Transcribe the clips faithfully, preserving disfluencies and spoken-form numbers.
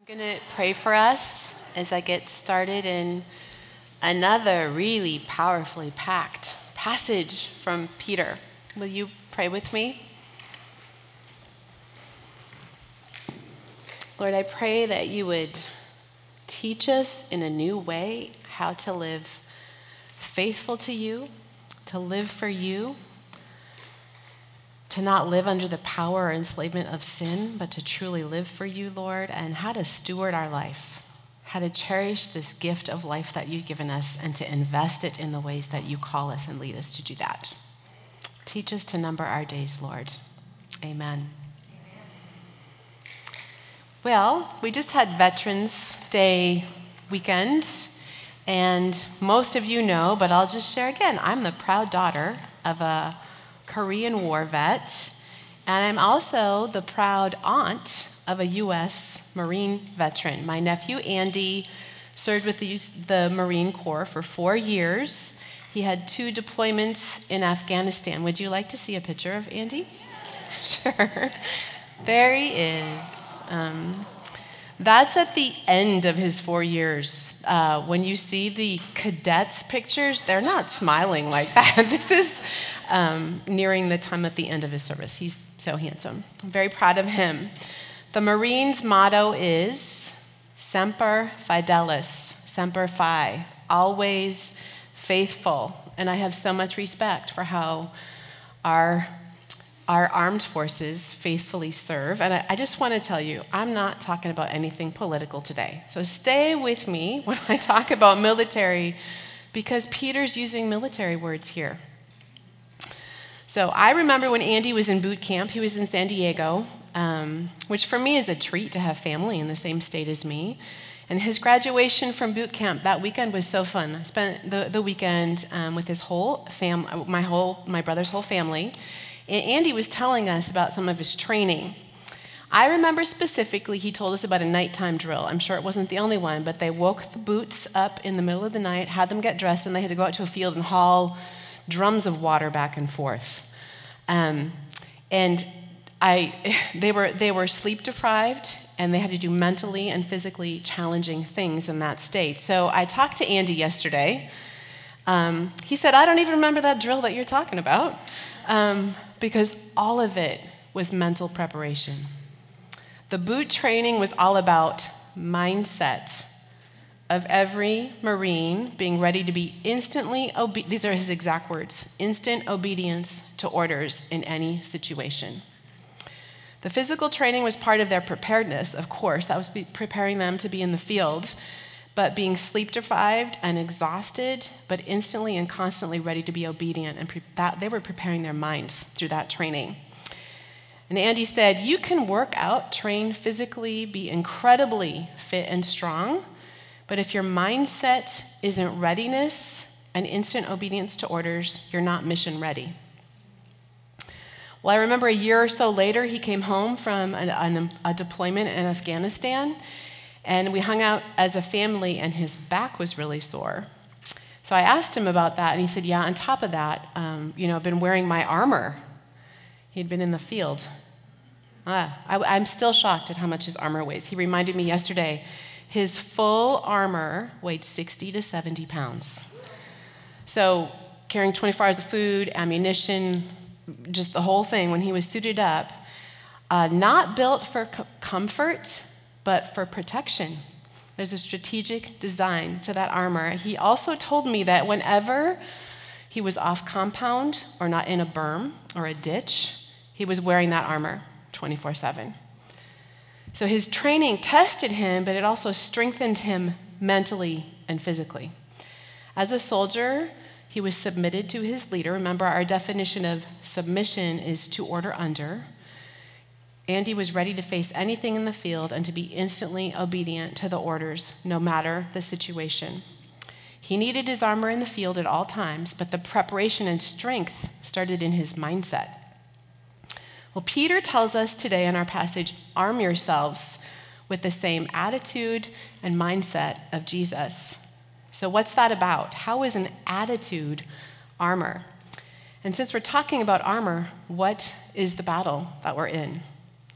I'm going to pray for us as I get started in another really powerfully packed passage from Peter. Will you pray with me? Lord, I pray that you would teach us in a new way how to live faithful to you, to live for you, to not live under the power or enslavement of sin, but to truly live for you, Lord, and how to steward our life, how to cherish this gift of life that you've given us and to invest it in the ways that you call us and lead us to do that. Teach us to number our days, Lord. Amen. Well, we just had Veterans Day weekend, and most of you know, but I'll just share again, I'm the proud daughter of a Korean War vet, and I'm also the proud aunt of a U S Marine veteran. My nephew, Andy, served with the, the Marine Corps for four years. He had two deployments in Afghanistan. Would you like to see a picture of Andy? Sure. There he is. Um, that's at the end of his four years. Uh, when you see the cadets pictures, they're not smiling like that. This is um, nearing the time at the end of his service. He's so handsome. I'm very proud of him. The Marines' motto is Semper Fidelis, Semper Fi, always faithful. And I have so much respect for how our Our armed forces faithfully serve. And I, I just want to tell you, I'm not talking about anything political today. So stay with me when I talk about military, because Peter's using military words here. So I remember when Andy was in boot camp, he was in San Diego, um, which for me is a treat to have family in the same state as me. And his graduation from boot camp that weekend was so fun. I spent the, the weekend um, with his whole family, my whole, my brother's whole family. And Andy was telling us about some of his training. I remember specifically he told us about a nighttime drill. I'm sure it wasn't the only one, but they woke the boots up in the middle of the night, had them get dressed, and they had to go out to a field and haul drums of water back and forth. Um, and I, they were they were sleep deprived, and they had to do mentally and physically challenging things in that state. So I talked to Andy yesterday. Um, he said, I don't even remember that drill that you're talking about. Um, because all of it was mental preparation. The boot training was all about mindset of every Marine being ready to be instantly, obe- these are his exact words, instant obedience to orders in any situation. The physical training was part of their preparedness, of course. That was be- preparing them to be in the field, but being sleep deprived and exhausted, but instantly and constantly ready to be obedient. And pre- that, they were preparing their minds through that training. And Andy said, you can work out, train physically, be incredibly fit and strong, but if your mindset isn't readiness and instant obedience to orders, you're not mission ready. Well, I remember a year or so later, he came home from an, an, a deployment in Afghanistan, and we hung out as a family, and his back was really sore. So I asked him about that, and he said, yeah, on top of that, um, you know, I've been wearing my armor. He'd been in the field. Ah, I, I'm still shocked at how much his armor weighs. He reminded me yesterday, his full armor weighed sixty to seventy pounds. So carrying twenty-four hours of food, ammunition, just the whole thing when he was suited up, uh, not built for co- comfort, but for protection. There's a strategic design to that armor. He also told me that whenever he was off compound or not in a berm or a ditch, he was wearing that armor twenty-four seven. So his training tested him, but it also strengthened him mentally and physically. As a soldier, he was submitted to his leader. Remember, our definition of submission is to order under. Andy was ready to face anything in the field and to be instantly obedient to the orders, no matter the situation. He needed his armor in the field at all times, but the preparation and strength started in his mindset. Well, Peter tells us today in our passage, arm yourselves with the same attitude and mindset of Jesus. So what's that about? How is an attitude armor? And since we're talking about armor, what is the battle that we're in?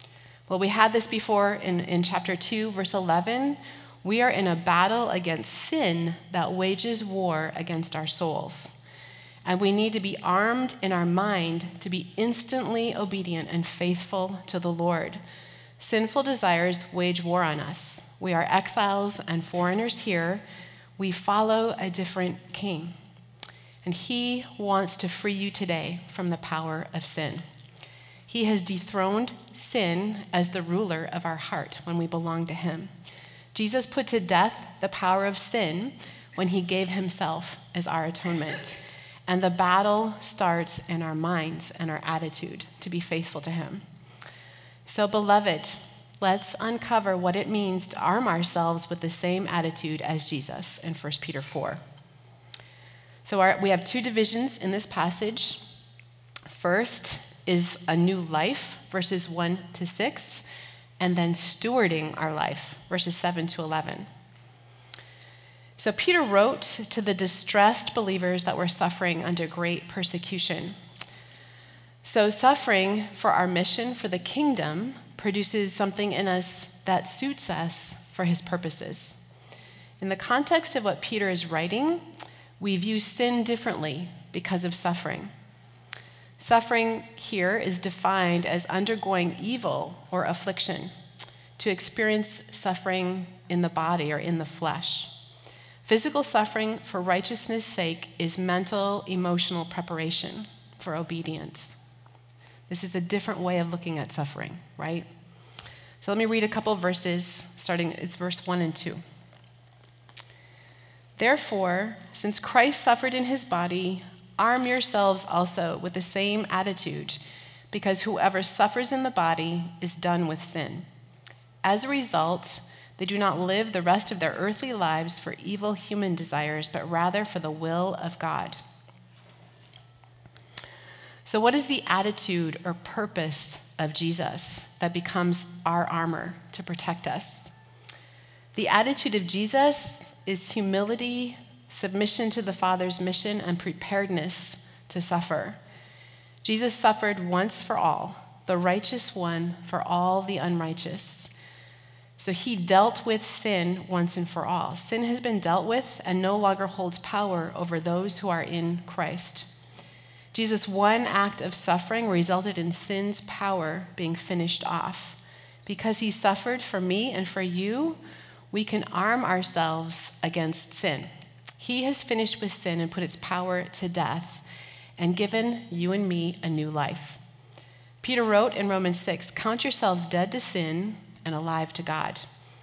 Well, we had this before in, in chapter two, verse eleven. We are in a battle against sin that wages war against our souls. And we need to be armed in our mind to be instantly obedient and faithful to the Lord. Sinful desires wage war on us. We are exiles and foreigners here. We follow a different king. And he wants to free you today from the power of sin. He has dethroned sin as the ruler of our heart when we belong to him. Jesus put to death the power of sin when he gave himself as our atonement. And the battle starts in our minds and our attitude to be faithful to him. So, beloved, let's uncover what it means to arm ourselves with the same attitude as Jesus in First Peter four. So our, we have two divisions in this passage. First is a new life, verses one to six, and then stewarding our life, verses seven to eleven. So Peter wrote to the distressed believers that were suffering under great persecution. So suffering for our mission, for the kingdom, produces something in us that suits us for his purposes. In the context of what Peter is writing, we view sin differently because of suffering. Suffering here is defined as undergoing evil or affliction, to experience suffering in the body or in the flesh. Physical suffering for righteousness' sake is mental, emotional preparation for obedience. This is a different way of looking at suffering, right? So let me read a couple of verses, starting, it's verse one and two. Therefore, since Christ suffered in his body, arm yourselves also with the same attitude, because whoever suffers in the body is done with sin. As a result, they do not live the rest of their earthly lives for evil human desires, but rather for the will of God. So what is the attitude or purpose of Jesus that becomes our armor to protect us? The attitude of Jesus is humility, submission to the Father's mission, and preparedness to suffer. Jesus suffered once for all, the righteous one for all the unrighteous. So he dealt with sin once and for all. Sin has been dealt with and no longer holds power over those who are in Christ. Jesus' one act of suffering resulted in sin's power being finished off. Because he suffered for me and for you, we can arm ourselves against sin. He has finished with sin and put its power to death and given you and me a new life. Peter wrote in Romans six, count yourselves dead to sin and alive to God.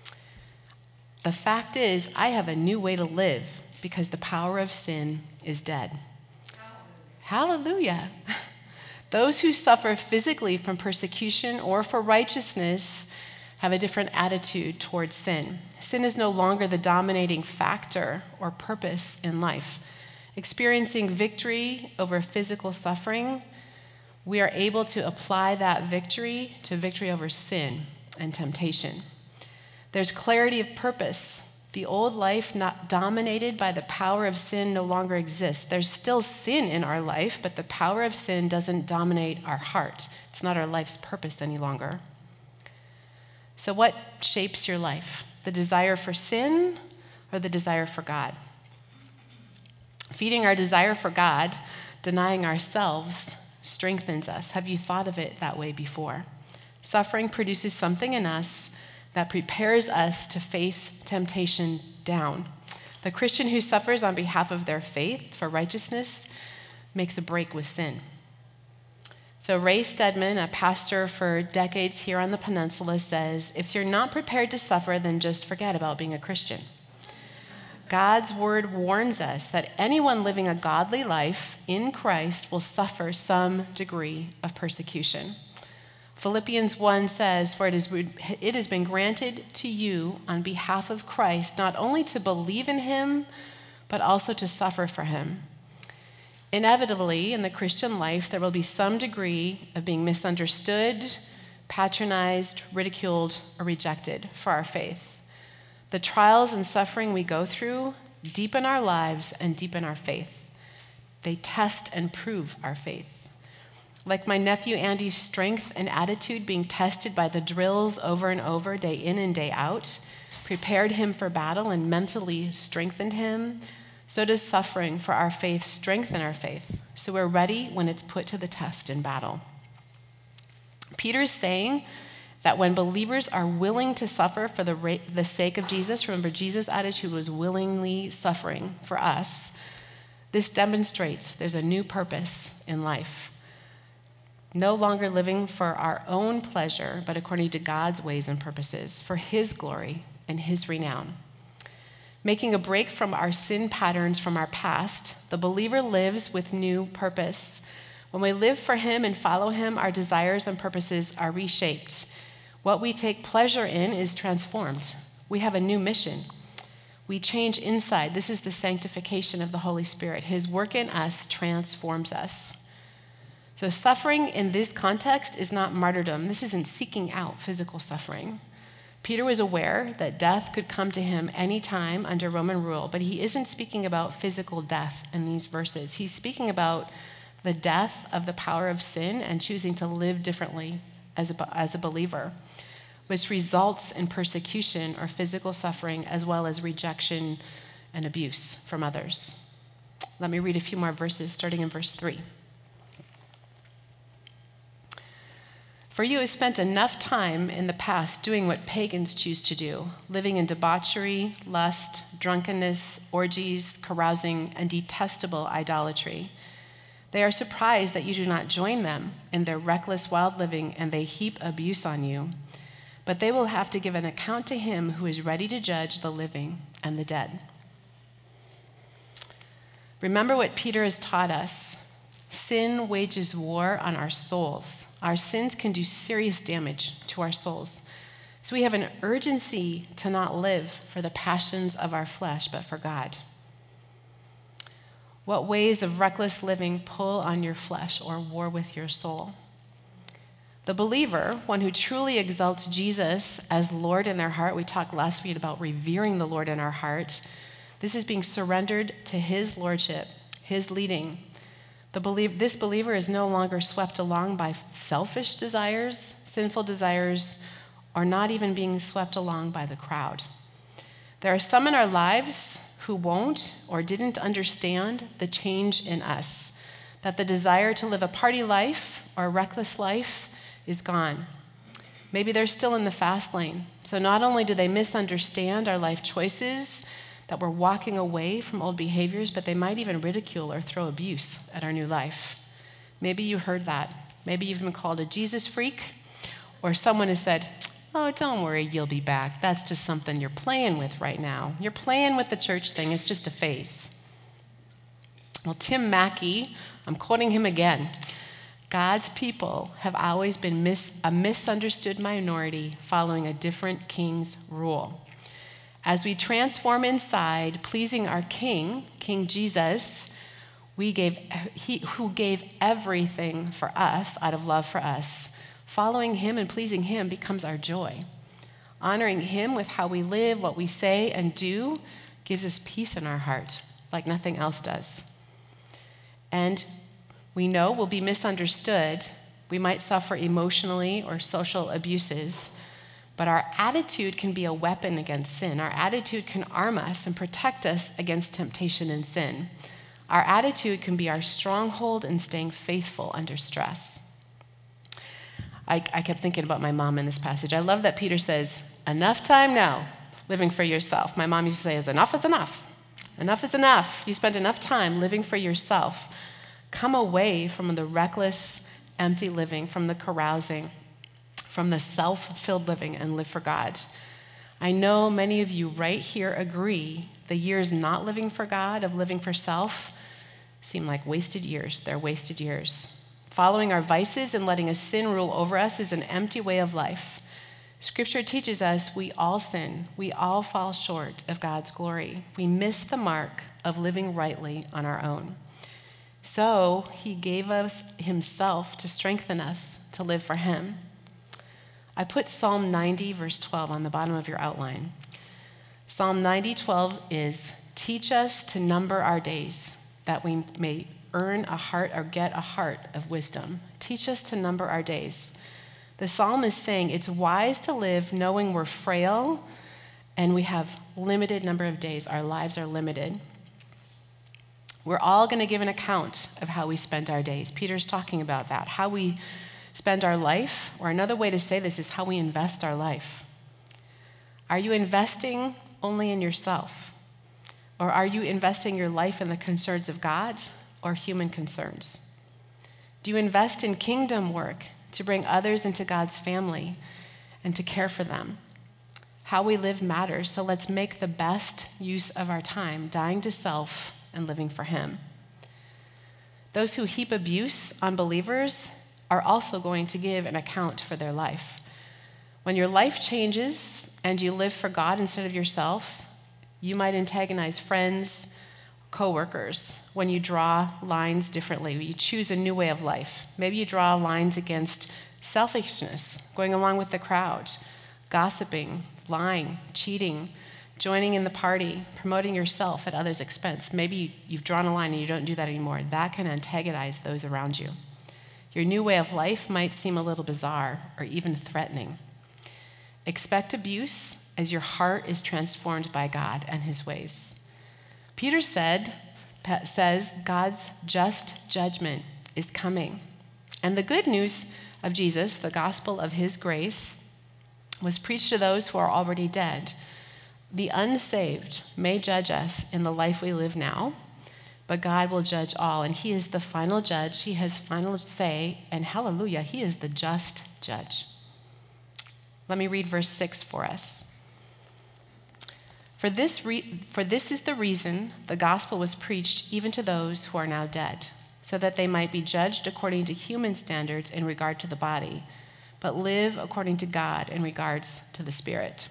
The fact is, I have a new way to live because the power of sin is dead. Hallelujah. Hallelujah. Those who suffer physically from persecution or for righteousness have a different attitude towards sin. Sin is no longer the dominating factor or purpose in life. Experiencing victory over physical suffering, we are able to apply that victory to victory over sin and temptation. There's clarity of purpose. The old life not dominated by the power of sin no longer exists. There's still sin in our life, but the power of sin doesn't dominate our heart. It's not our life's purpose any longer. So what shapes your life? The desire for sin or the desire for God? Feeding our desire for God, denying ourselves, strengthens us. Have you thought of it that way before? Suffering produces something in us that prepares us to face temptation down. The Christian who suffers on behalf of their faith for righteousness makes a break with sin. So Ray Stedman, a pastor for decades here on the peninsula, says, if you're not prepared to suffer, then just forget about being a Christian. God's word warns us that anyone living a godly life in Christ will suffer some degree of persecution. Philippians one says, for it, is, it has been granted to you on behalf of Christ, not only to believe in him, but also to suffer for him. Inevitably, in the Christian life, there will be some degree of being misunderstood, patronized, ridiculed, or rejected for our faith. The trials and suffering we go through deepen our lives and deepen our faith. They test and prove our faith. Like my nephew Andy's strength and attitude being tested by the drills over and over, day in and day out, prepared him for battle and mentally strengthened him, so does suffering for our faith strengthen our faith, so we're ready when it's put to the test in battle. Peter's saying that when believers are willing to suffer for the, ra- the sake of Jesus, remember Jesus' attitude was willingly suffering for us, this demonstrates there's a new purpose in life. No longer living for our own pleasure, but according to God's ways and purposes, for his glory and his renown. Making a break from our sin patterns from our past, the believer lives with new purpose. When we live for him and follow him, our desires and purposes are reshaped. What we take pleasure in is transformed. We have a new mission. We change inside. This is the sanctification of the Holy Spirit. His work in us transforms us. So suffering in this context is not martyrdom. This isn't seeking out physical suffering. Peter was aware that death could come to him anytime under Roman rule, but he isn't speaking about physical death in these verses. He's speaking about the death of the power of sin and choosing to live differently as a, as a believer, which results in persecution or physical suffering as well as rejection and abuse from others. Let me read a few more verses, starting in verse three. For you have spent enough time in the past doing what pagans choose to do, living in debauchery, lust, drunkenness, orgies, carousing, and detestable idolatry. They are surprised that you do not join them in their reckless, wild living, and they heap abuse on you. But they will have to give an account to him who is ready to judge the living and the dead. Remember what Peter has taught us. Sin wages war on our souls. Our sins can do serious damage to our souls. So we have an urgency to not live for the passions of our flesh, but for God. What ways of reckless living pull on your flesh or war with your soul? The believer, one who truly exalts Jesus as Lord in their heart, we talked last week about revering the Lord in our heart. This is being surrendered to his lordship, his leading. The belie- this believer is no longer swept along by selfish desires, sinful desires, or not even being swept along by the crowd. There are some in our lives who won't or didn't understand the change in us, that the desire to live a party life or a reckless life is gone. Maybe they're still in the fast lane. So not only do they misunderstand our life choices, that we're walking away from old behaviors, but they might even ridicule or throw abuse at our new life. Maybe you heard that. Maybe you've been called a Jesus freak, or someone has said, oh, don't worry, you'll be back. That's just something you're playing with right now. You're playing with the church thing. It's just a phase. Well, Tim Mackey, I'm quoting him again. God's people have always been mis- a misunderstood minority following a different king's rule. As we transform inside, pleasing our King, King Jesus, we gave, he, who gave everything for us out of love for us, following him and pleasing him becomes our joy. Honoring him with how we live, what we say and do, gives us peace in our heart, like nothing else does. And we know we'll be misunderstood. We might suffer emotionally or social abuses. But our attitude can be a weapon against sin. Our attitude can arm us and protect us against temptation and sin. Our attitude can be our stronghold in staying faithful under stress. I, I kept thinking about my mom in this passage. I love that Peter says, enough time now living for yourself. My mom used to say, enough is enough. Enough is enough. You spent enough time living for yourself. Come away from the reckless, empty living, from the carousing, from the self-filled living, and live for God. I know many of you right here agree the years not living for God, of living for self, seem like wasted years. They're wasted years. Following our vices and letting a sin rule over us is an empty way of life. Scripture teaches us we all sin. We all fall short of God's glory. We miss the mark of living rightly on our own. So he gave us himself to strengthen us to live for him. I put Psalm ninety, verse twelve on the bottom of your outline. Psalm ninety, twelve is, teach us to number our days, that we may earn a heart or get a heart of wisdom. Teach us to number our days. The psalm is saying it's wise to live knowing we're frail and we have limited number of days. Our lives are limited. We're all going to give an account of how we spend our days. Peter's talking about that, how we spend our life, or another way to say this is how we invest our life. Are you investing only in yourself? Or are you investing your life in the concerns of God or human concerns? Do you invest in kingdom work to bring others into God's family and to care for them? How we live matters, so let's make the best use of our time, dying to self and living for him. Those who heap abuse on believers are also going to give an account for their life. When your life changes and you live for God instead of yourself, you might antagonize friends, coworkers, when you draw lines differently. You choose a new way of life. Maybe you draw lines against selfishness, going along with the crowd, gossiping, lying, cheating, joining in the party, promoting yourself at others' expense. Maybe you've drawn a line and you don't do that anymore. That can antagonize those around you. Your new way of life might seem a little bizarre or even threatening. Expect abuse as your heart is transformed by God and his ways. Peter said, says God's just judgment is coming. And the good news of Jesus, the gospel of his grace, was preached to those who are already dead. The unsaved may judge us in the life we live now, but God will judge all, and he is the final judge. He has final say, and hallelujah, he is the just judge. Let me read verse six for us. For this, re- for this is the reason the gospel was preached even to those who are now dead, so that they might be judged according to human standards in regard to the body, but live according to God in regards to the spirit.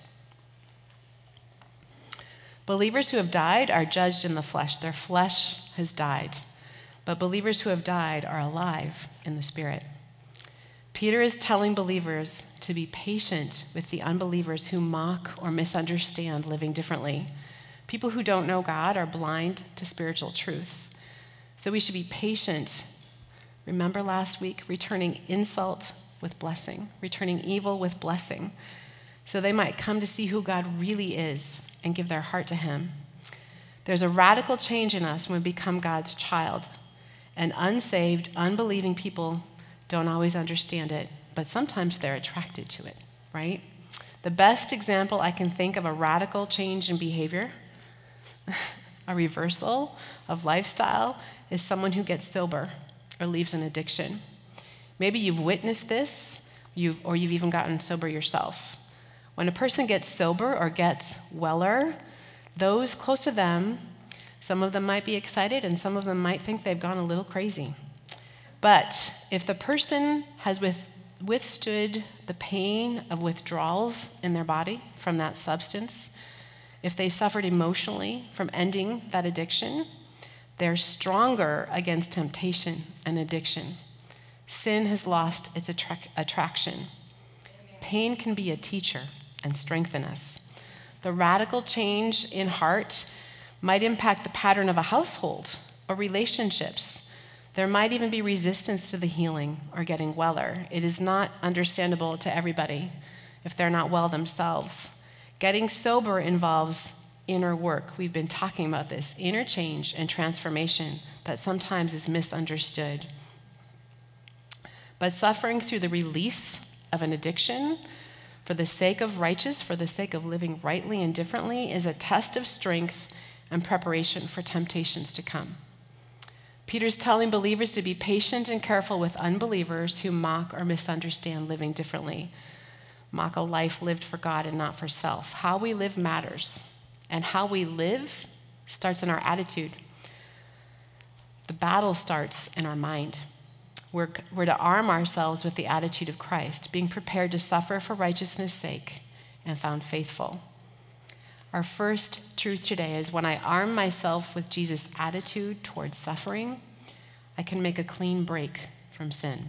Believers who have died are judged in the flesh. Their flesh has died. But believers who have died are alive in the spirit. Peter is telling believers to be patient with the unbelievers who mock or misunderstand living differently. People who don't know God are blind to spiritual truth. So we should be patient. Remember last week, returning insult with blessing, returning evil with blessing, so they might come to see who God really is and give their heart to him. There's a radical change in us when we become God's child. And unsaved, unbelieving people don't always understand it, but sometimes they're attracted to it, right? The best example I can think of a radical change in behavior, a reversal of lifestyle, is someone who gets sober or leaves an addiction. Maybe you've witnessed this, you've, or you've even gotten sober yourself. When a person gets sober or gets weller, those close to them, some of them might be excited and some of them might think they've gone a little crazy. But if the person has with, withstood the pain of withdrawals in their body from that substance, if they suffered emotionally from ending that addiction, they're stronger against temptation and addiction. Sin has lost its attract- attraction. Pain can be a teacher and strengthen us. The radical change in heart might impact the pattern of a household or relationships. There might even be resistance to the healing or getting weller. It is not understandable to everybody if they're not well themselves. Getting sober involves inner work. We've been talking about this, inner change and transformation that sometimes is misunderstood. But suffering through the release of an addiction for the sake of righteous, for the sake of living rightly and differently, is a test of strength and preparation for temptations to come. Peter's telling believers to be patient and careful with unbelievers who mock or misunderstand living differently, mock a life lived for God and not for self. How we live matters, and how we live starts in our attitude. The battle starts in our mind. We're, we're to arm ourselves with the attitude of Christ, being prepared to suffer for righteousness' sake and found faithful. Our first truth today is when I arm myself with Jesus' attitude towards suffering, I can make a clean break from sin.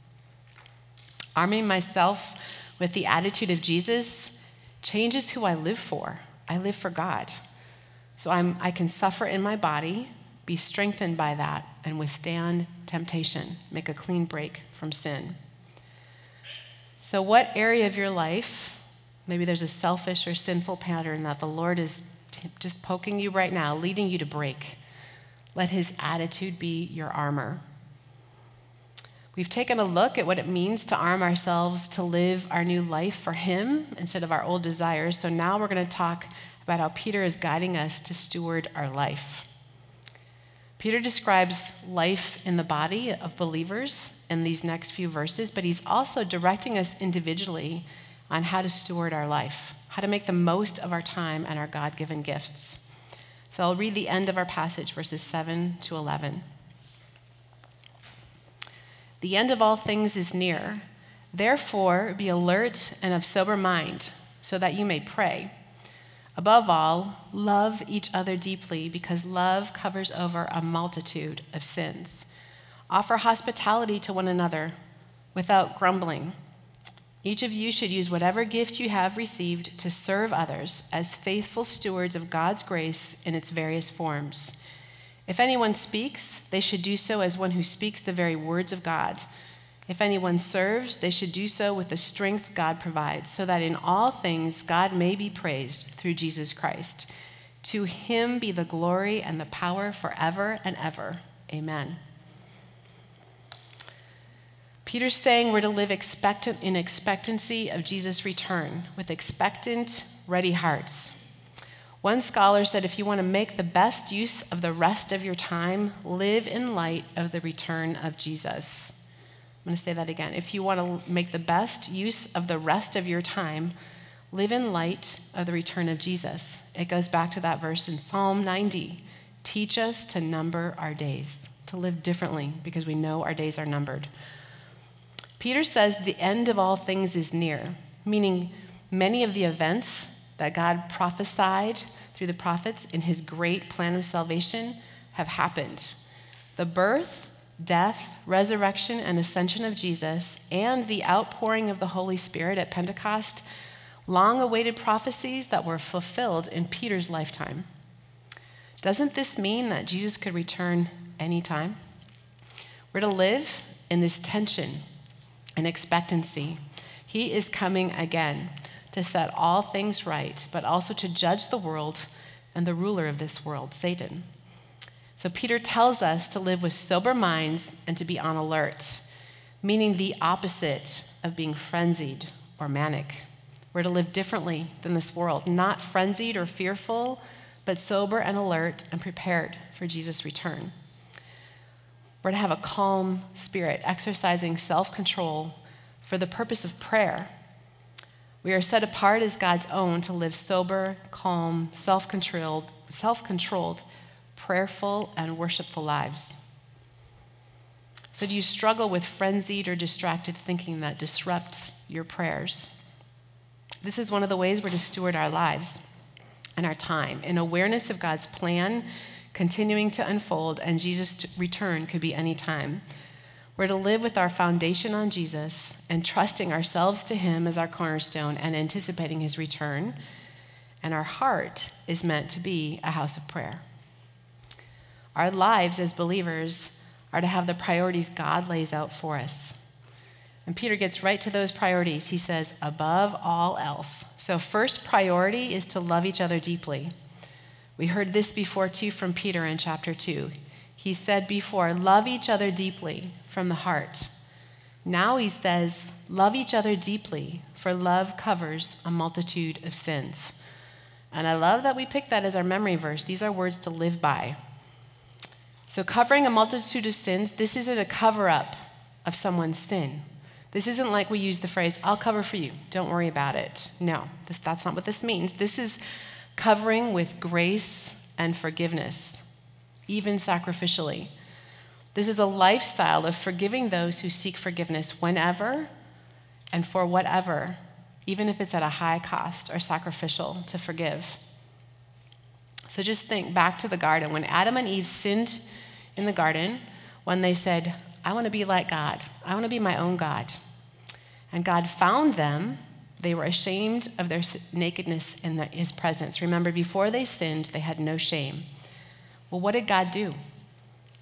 Arming myself with the attitude of Jesus changes who I live for. I live for God. So I'm, I can suffer in my body Be strengthened by that and withstand temptation. Make a clean break from sin. So what area of your life, maybe there's a selfish or sinful pattern that the Lord is t- just poking you right now, leading you to break. Let his attitude be your armor. We've taken a look at what it means to arm ourselves to live our new life for him instead of our old desires. So now we're going to talk about how Peter is guiding us to steward our life. Peter describes life in the body of believers in these next few verses, but he's also directing us individually on how to steward our life, how to make the most of our time and our God-given gifts. So I'll read the end of our passage, verses seven to eleven. The end of all things is near. Therefore, be alert and of sober mind, so that you may pray. Above all, love each other deeply, because love covers over a multitude of sins. Offer hospitality to one another without grumbling. Each of you should use whatever gift you have received to serve others as faithful stewards of God's grace in its various forms. If anyone speaks, they should do so as one who speaks the very words of God. If anyone serves, they should do so with the strength God provides, so that in all things God may be praised through Jesus Christ. To him be the glory and the power forever and ever. Amen. Peter's saying we're to live expectant in expectancy of Jesus' return, with expectant, ready hearts. One scholar said if you want to make the best use of the rest of your time, live in light of the return of Jesus. I'm going to say that again. If you want to make the best use of the rest of your time, live in light of the return of Jesus. It goes back to that verse in Psalm ninety. Teach us to number our days, to live differently, because we know our days are numbered. Peter says the end of all things is near, meaning many of the events that God prophesied through the prophets in his great plan of salvation have happened. The birth, death, resurrection, and ascension of Jesus, and the outpouring of the Holy Spirit at Pentecost, long-awaited prophecies that were fulfilled in Peter's lifetime. Doesn't this mean that Jesus could return anytime? We're to live in this tension and expectancy. He is coming again to set all things right, but also to judge the world and the ruler of this world, Satan. So Peter tells us to live with sober minds and to be on alert, meaning the opposite of being frenzied or manic. We're to live differently than this world, not frenzied or fearful, but sober and alert and prepared for Jesus' return. We're to have a calm spirit, exercising self-control for the purpose of prayer. We are set apart as God's own to live sober, calm, self-controlled, self-controlled, prayerful, and worshipful lives. So do you struggle with frenzied or distracted thinking that disrupts your prayers? This is one of the ways we're to steward our lives and our time in awareness of God's plan continuing to unfold, and Jesus' return could be any time. We're to live with our foundation on Jesus and trusting ourselves to him as our cornerstone and anticipating his return. And our heart is meant to be a house of prayer. Our lives as believers are to have the priorities God lays out for us. And Peter gets right to those priorities. He says, above all else. So first priority is to love each other deeply. We heard this before too from Peter in chapter two. He said before, love each other deeply from the heart. Now he says, love each other deeply, for love covers a multitude of sins. And I love that we picked that as our memory verse. These are words to live by. So covering a multitude of sins, this isn't a cover-up of someone's sin. This isn't like we use the phrase, I'll cover for you, don't worry about it. No, this, that's not what this means. This is covering with grace and forgiveness, even sacrificially. This is a lifestyle of forgiving those who seek forgiveness whenever and for whatever, even if it's at a high cost or sacrificial to forgive. So just think back to the garden. When Adam and Eve sinned in the garden, when they said, I want to be like God. I want to be my own God. And God found them. They were ashamed of their nakedness in his presence. Remember, before they sinned, they had no shame. Well, what did God do?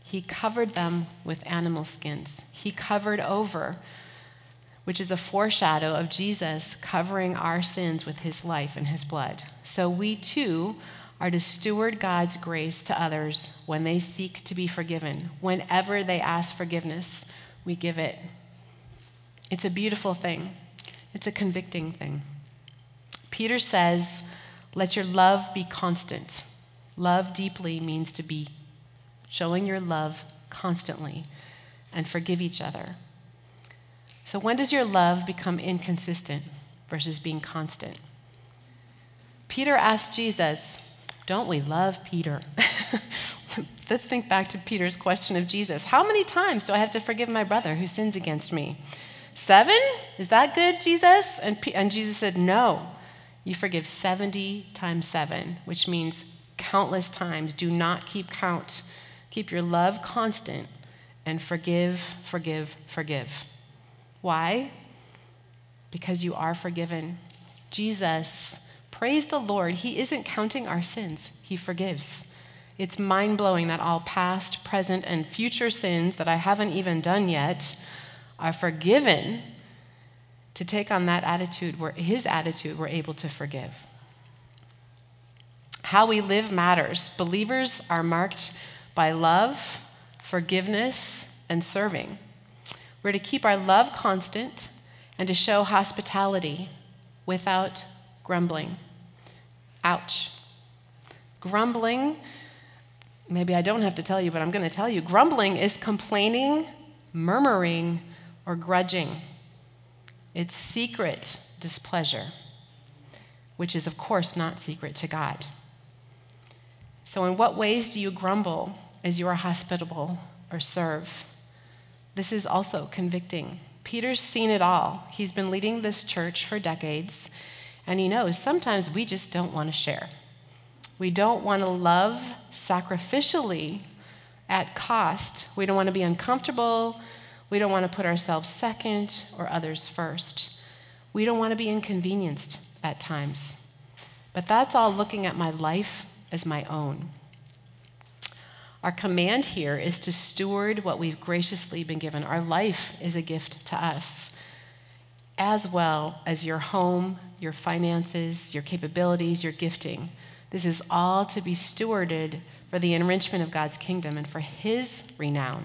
He covered them with animal skins. He covered over, which is a foreshadow of Jesus covering our sins with his life and his blood. So we too are to steward God's grace to others when they seek to be forgiven. Whenever they ask forgiveness, we give it. It's a beautiful thing. It's a convicting thing. Peter says, let your love be constant. Love deeply means to be showing your love constantly and forgive each other. So when does your love become inconsistent versus being constant? Peter asked Jesus, don't we love Peter? Let's think back to Peter's question of Jesus. How many times do I have to forgive my brother who sins against me? Seven? Is that good, Jesus? And, P- and Jesus said, no. You forgive seventy times seven, which means countless times. Do not keep count. Keep your love constant and forgive, forgive, forgive. Why? Because you are forgiven. Jesus, praise the Lord, he isn't counting our sins. He forgives. It's mind-blowing that all past, present, and future sins that I haven't even done yet are forgiven. To take on that attitude, where his attitude, we're able to forgive. How we live matters. Believers are marked by love, forgiveness, and serving. We're to keep our love constant and to show hospitality without grumbling. Ouch. Grumbling, maybe I don't have to tell you, but I'm going to tell you. Grumbling is complaining, murmuring, or grudging. It's secret displeasure, which is, of course, not secret to God. So in what ways do you grumble as you are hospitable or serve? This is also convicting. Peter's seen it all. He's been leading this church for decades, and he knows sometimes we just don't want to share. We don't want to love sacrificially at cost. We don't want to be uncomfortable. We don't want to put ourselves second or others first. We don't want to be inconvenienced at times. But that's all looking at my life as my own. Our command here is to steward what we've graciously been given. Our life is a gift to us, as well as your home, your finances, your capabilities, your gifting. This is all to be stewarded for the enrichment of God's kingdom and for his renown.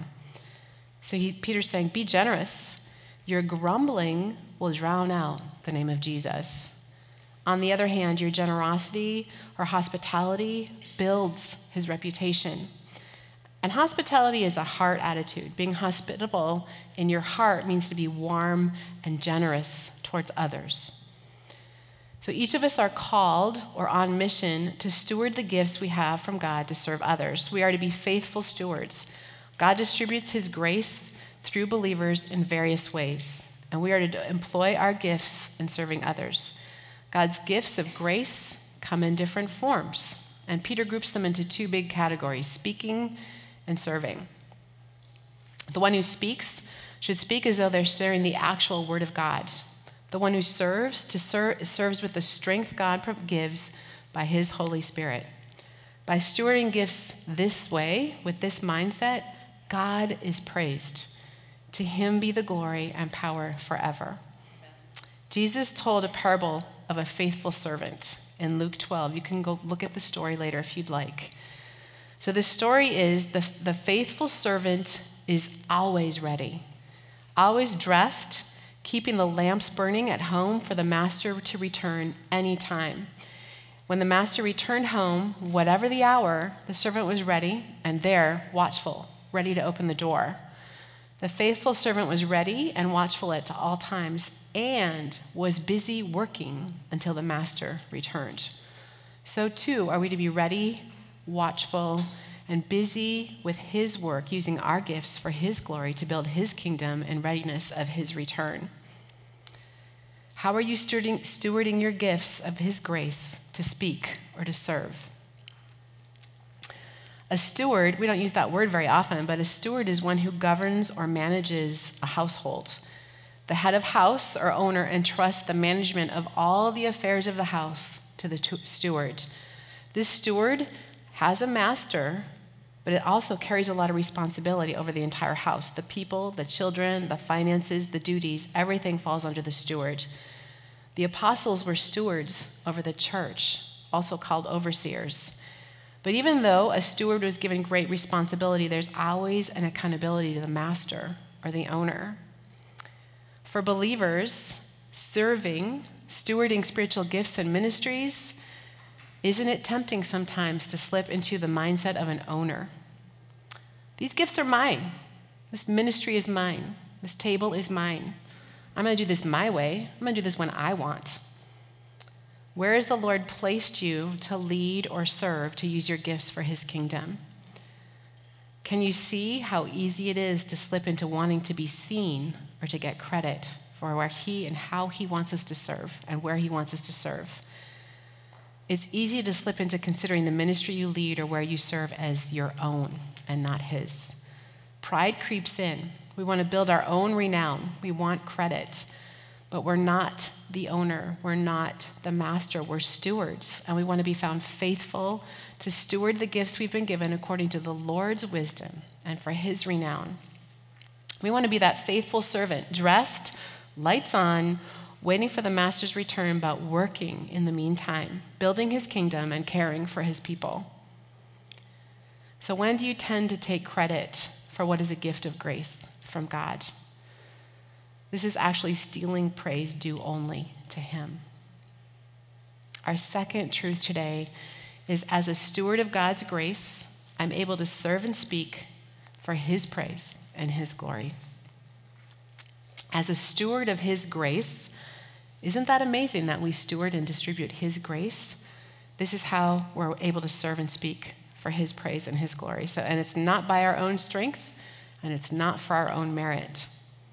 So he, Peter's saying, be generous. Your grumbling will drown out the name of Jesus. On the other hand, your generosity or hospitality builds his reputation. And hospitality is a heart attitude. Being hospitable in your heart means to be warm and generous towards others. So each of us are called or on mission to steward the gifts we have from God to serve others. We are to be faithful stewards. God distributes his grace through believers in various ways, and we are to employ our gifts in serving others. God's gifts of grace come in different forms, and Peter groups them into two big categories, speaking and serving. The one who speaks should speak as though they're sharing the actual word of God. The one who serves to ser- serves with the strength God gives by his Holy Spirit. By stewarding gifts this way, with this mindset, God is praised. To him be the glory and power forever. Jesus told a parable of a faithful servant in Luke twelve. You can go look at the story later if you'd like. So the story is the, the faithful servant is always ready, always dressed, keeping the lamps burning at home for the master to return anytime. When the master returned home, whatever the hour, the servant was ready and there, watchful, ready to open the door. The faithful servant was ready and watchful at all times and was busy working until the master returned. So too are we to be ready, watchful, and busy with his work, using our gifts for his glory to build his kingdom in readiness of his return. How are you stewarding, stewarding your gifts of his grace to speak or to serve? A steward, we don't use that word very often, but a steward is one who governs or manages a household. The head of house or owner entrusts the management of all the affairs of the house to the steward. This steward has a master, but it also carries a lot of responsibility over the entire house. The people, the children, the finances, the duties, everything falls under the steward. The apostles were stewards over the church, also called overseers. But even though a steward was given great responsibility, there's always an accountability to the master or the owner. For believers, serving, stewarding spiritual gifts and ministries, isn't it tempting sometimes to slip into the mindset of an owner? These gifts are mine. This ministry is mine. This table is mine. I'm going to do this my way. I'm going to do this when I want. Where has the Lord placed you to lead or serve, to use your gifts for his kingdom? Can you see how easy it is to slip into wanting to be seen or to get credit for where he and how he wants us to serve and where he wants us to serve? It's easy to slip into considering the ministry you lead or where you serve as your own and not his. Pride creeps in. We want to build our own renown. We want credit, but we're not the owner. We're not the master. We're stewards, and we want to be found faithful to steward the gifts we've been given according to the Lord's wisdom and for his renown. We want to be that faithful servant, dressed, lights on, waiting for the master's return, but working in the meantime, building his kingdom and caring for his people. So when do you tend to take credit for what is a gift of grace from God? This is actually stealing praise due only to him. Our second truth today is, as a steward of God's grace, I'm able to serve and speak for his praise and his glory. As a steward of his grace, isn't that amazing that we steward and distribute his grace? This is how we're able to serve and speak for his praise and his glory. So, and it's not by our own strength, and it's not for our own merit.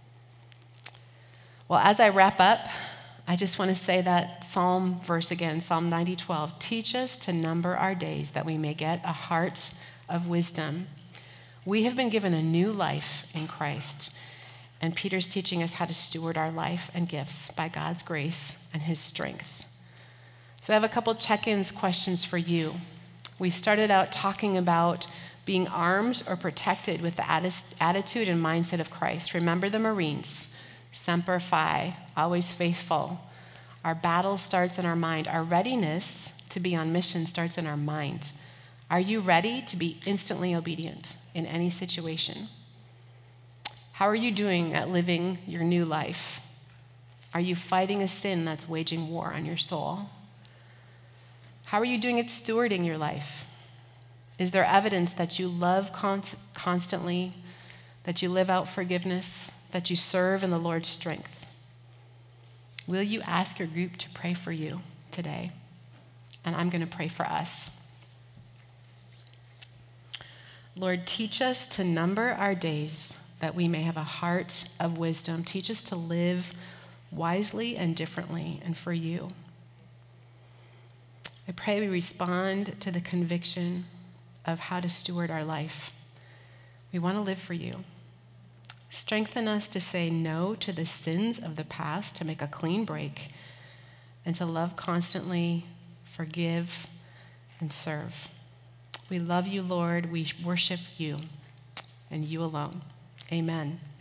Well, as I wrap up, I just want to say that Psalm verse again, Psalm ninety twelve, teach us to number our days that we may get a heart of wisdom. We have been given a new life in Christ. And Peter's teaching us how to steward our life and gifts by God's grace and his strength. So I have a couple check-ins questions for you. We started out talking about being armed or protected with the attitude and mindset of Christ. Remember the Marines, Semper Fi, always faithful. Our battle starts in our mind. Our readiness to be on mission starts in our mind. Are you ready to be instantly obedient in any situation? How are you doing at living your new life? Are you fighting a sin that's waging war on your soul? How are you doing at stewarding your life? Is there evidence that you love const- constantly, that you live out forgiveness, that you serve in the Lord's strength? Will you ask your group to pray for you today? And I'm going to pray for us. Lord, teach us to number our days that we may have a heart of wisdom. Teach us to live wisely and differently and for you. I pray we respond to the conviction of how to steward our life. We want to live for you. Strengthen us to say no to the sins of the past, to make a clean break, and to love constantly, forgive, and serve. We love you, Lord. We worship you and you alone. Amen.